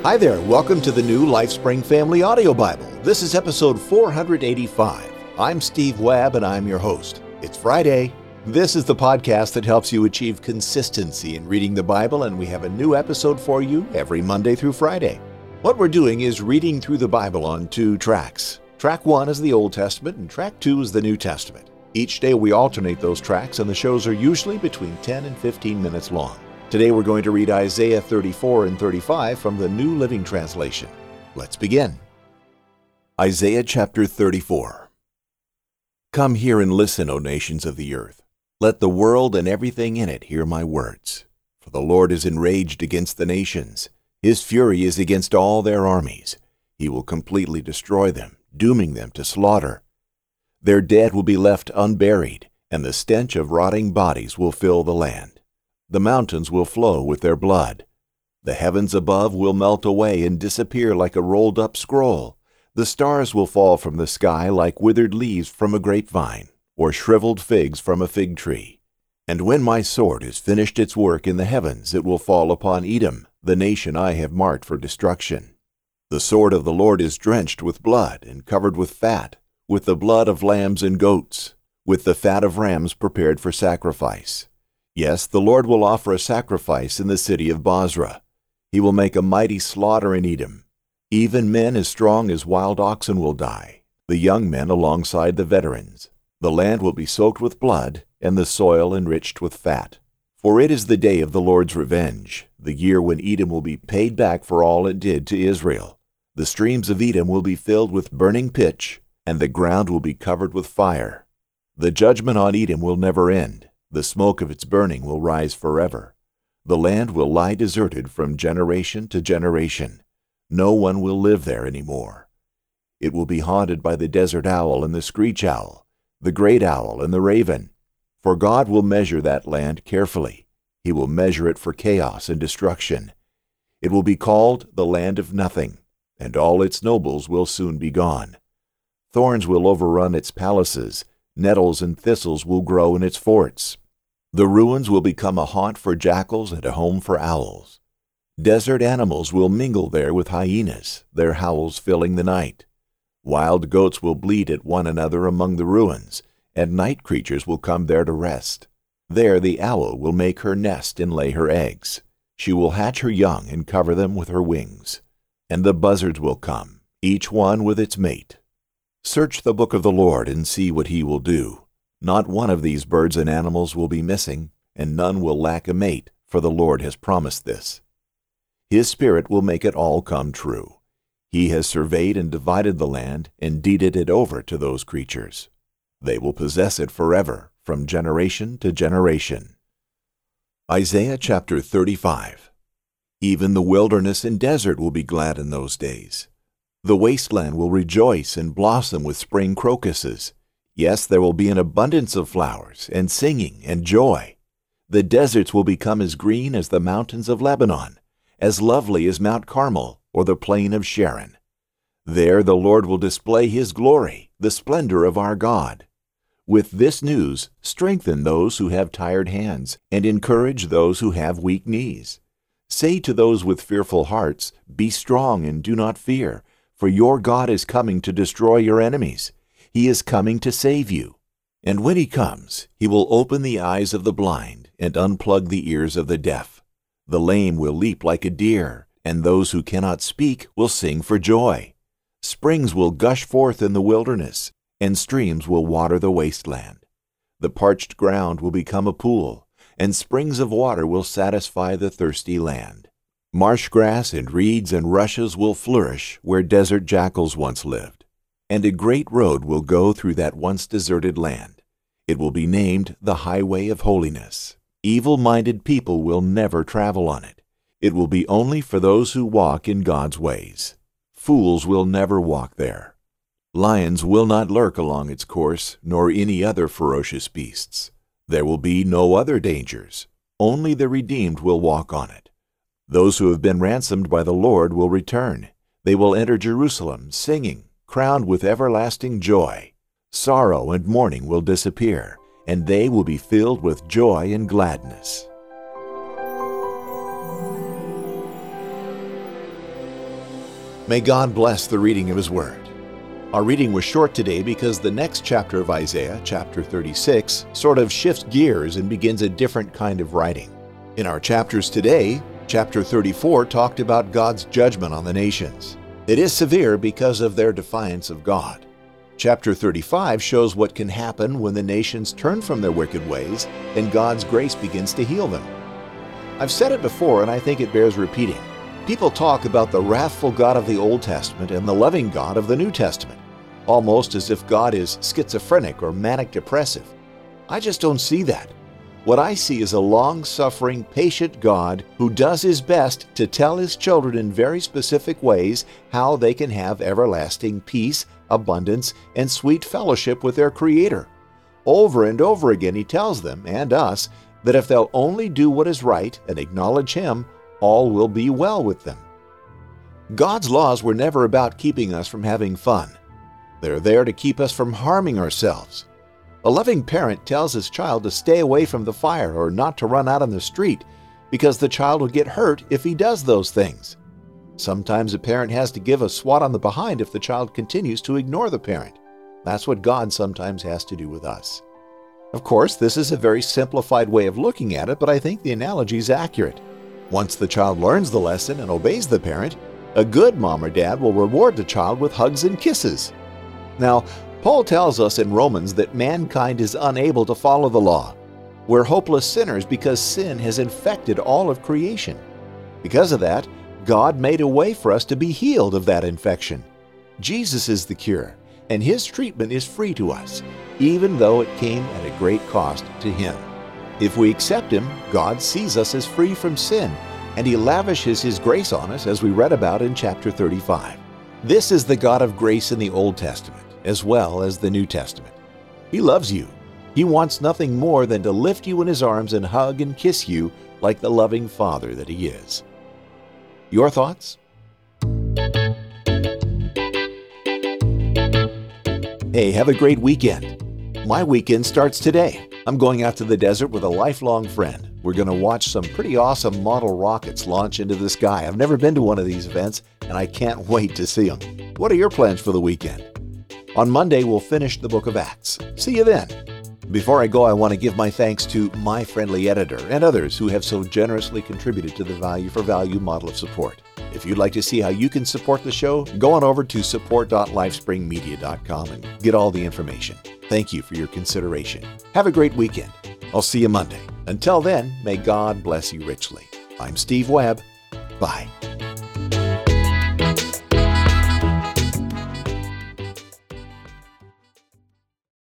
Hi there, welcome to the new LifeSpring Family Audio Bible. This is episode 485. I'm Steve Webb and I'm your host. It's Friday. This is the podcast that helps you achieve consistency in reading the Bible, and we have a new episode for you every Monday through Friday. What we're doing is reading through the Bible on two tracks. Track 1 is the Old Testament and track 2 is the New Testament. Each day we alternate those tracks, and the shows are usually between 10 and 15 minutes long. Today we're going to read Isaiah 34 and 35 from the New Living Translation. Let's begin. Isaiah chapter 34. Come hear and listen, O nations of the earth. Let the world and everything in it hear my words. For the Lord is enraged against the nations. His fury is against all their armies. He will completely destroy them, dooming them to slaughter. Their dead will be left unburied, and the stench of rotting bodies will fill the land. The mountains will flow with their blood. The heavens above will melt away and disappear like a rolled-up scroll. The stars will fall from the sky like withered leaves from a grapevine, or shriveled figs from a fig tree. And when my sword has finished its work in the heavens, it will fall upon Edom, the nation I have marked for destruction. The sword of the Lord is drenched with blood and covered with fat, with the blood of lambs and goats, with the fat of rams prepared for sacrifice. Yes, the Lord will offer a sacrifice in the city of Bozrah. He will make a mighty slaughter in Edom. Even men as strong as wild oxen will die, the young men alongside the veterans. The land will be soaked with blood, and the soil enriched with fat. For it is the day of the Lord's revenge, the year when Edom will be paid back for all it did to Israel. The streams of Edom will be filled with burning pitch, and the ground will be covered with fire. The judgment on Edom will never end. The smoke of its burning will rise forever. The land will lie deserted from generation to generation. No one will live there anymore. It will be haunted by the desert owl and the screech owl, the great owl and the raven. For God will measure that land carefully. He will measure it for chaos and destruction. It will be called the land of nothing, and all its nobles will soon be gone. Thorns will overrun its palaces. Nettles and thistles will grow in its forts. The ruins will become a haunt for jackals and a home for owls. Desert animals will mingle there with hyenas, their howls filling the night. Wild goats will bleat at one another among the ruins, and night creatures will come there to rest. There the owl will make her nest and lay her eggs. She will hatch her young and cover them with her wings. And the buzzards will come, each one with its mate. Search the book of the Lord and see what he will do. Not one of these birds and animals will be missing, and none will lack a mate, for the Lord has promised this. His Spirit will make it all come true. He has surveyed and divided the land and deeded it over to those creatures. They will possess it forever, from generation to generation. Isaiah chapter 35. Even the wilderness and desert will be glad in those days. The wasteland will rejoice and blossom with spring crocuses. Yes, there will be an abundance of flowers, and singing, and joy. The deserts will become as green as the mountains of Lebanon, as lovely as Mount Carmel or the plain of Sharon. There the Lord will display his glory, the splendor of our God. With this news, strengthen those who have tired hands, and encourage those who have weak knees. Say to those with fearful hearts, be strong and do not fear, for your God is coming to destroy your enemies. He is coming to save you. And when he comes, he will open the eyes of the blind and unplug the ears of the deaf. The lame will leap like a deer, and those who cannot speak will sing for joy. Springs will gush forth in the wilderness, and streams will water the wasteland. The parched ground will become a pool, and springs of water will satisfy the thirsty land. Marsh grass and reeds and rushes will flourish where desert jackals once lived. And a great road will go through that once deserted land. It will be named the Highway of Holiness. Evil-minded people will never travel on it. It will be only for those who walk in God's ways. Fools will never walk there. Lions will not lurk along its course, nor any other ferocious beasts. There will be no other dangers. Only the redeemed will walk on it. Those who have been ransomed by the Lord will return. They will enter Jerusalem singing, crowned with everlasting joy. Sorrow and mourning will disappear, and they will be filled with joy and gladness. May God bless the reading of His Word. Our reading was short today because the next chapter of Isaiah, chapter 36, sort of shifts gears and begins a different kind of writing. In our chapters today, chapter 34 talked about God's judgment on the nations. It is severe because of their defiance of God. Chapter 35 shows what can happen when the nations turn from their wicked ways and God's grace begins to heal them. I've said it before and I think it bears repeating. People talk about the wrathful God of the Old Testament and the loving God of the New Testament, almost as if God is schizophrenic or manic-depressive. I just don't see that. What I see is a long-suffering, patient God who does His best to tell His children in very specific ways how they can have everlasting peace, abundance, and sweet fellowship with their Creator. Over and over again He tells them, and us, that if they'll only do what is right and acknowledge Him, all will be well with them. God's laws were never about keeping us from having fun. They're there to keep us from harming ourselves. A loving parent tells his child to stay away from the fire or not to run out on the street because the child will get hurt if he does those things. Sometimes a parent has to give a swat on the behind if the child continues to ignore the parent. That's what God sometimes has to do with us. Of course, this is a very simplified way of looking at it, but I think the analogy is accurate. Once the child learns the lesson and obeys the parent, a good mom or dad will reward the child with hugs and kisses. Now, Paul tells us in Romans that mankind is unable to follow the law. We're hopeless sinners because sin has infected all of creation. Because of that, God made a way for us to be healed of that infection. Jesus is the cure, and His treatment is free to us, even though it came at a great cost to Him. If we accept Him, God sees us as free from sin, and He lavishes His grace on us as we read about in chapter 35. This is the God of grace in the Old Testament, as well as the New Testament. He loves you. He wants nothing more than to lift you in His arms and hug and kiss you like the loving Father that He is. Your thoughts? Hey, have a great weekend. My weekend starts today. I'm going out to the desert with a lifelong friend. We're going to watch some pretty awesome model rockets launch into the sky. I've never been to one of these events, and I can't wait to see them. What are your plans for the weekend? On Monday, we'll finish the book of Acts. See you then. Before I go, I want to give my thanks to my friendly editor and others who have so generously contributed to the Value for Value model of support. If you'd like to see how you can support the show, go on over to support.lifespringmedia.com and get all the information. Thank you for your consideration. Have a great weekend. I'll see you Monday. Until then, may God bless you richly. I'm Steve Webb. Bye.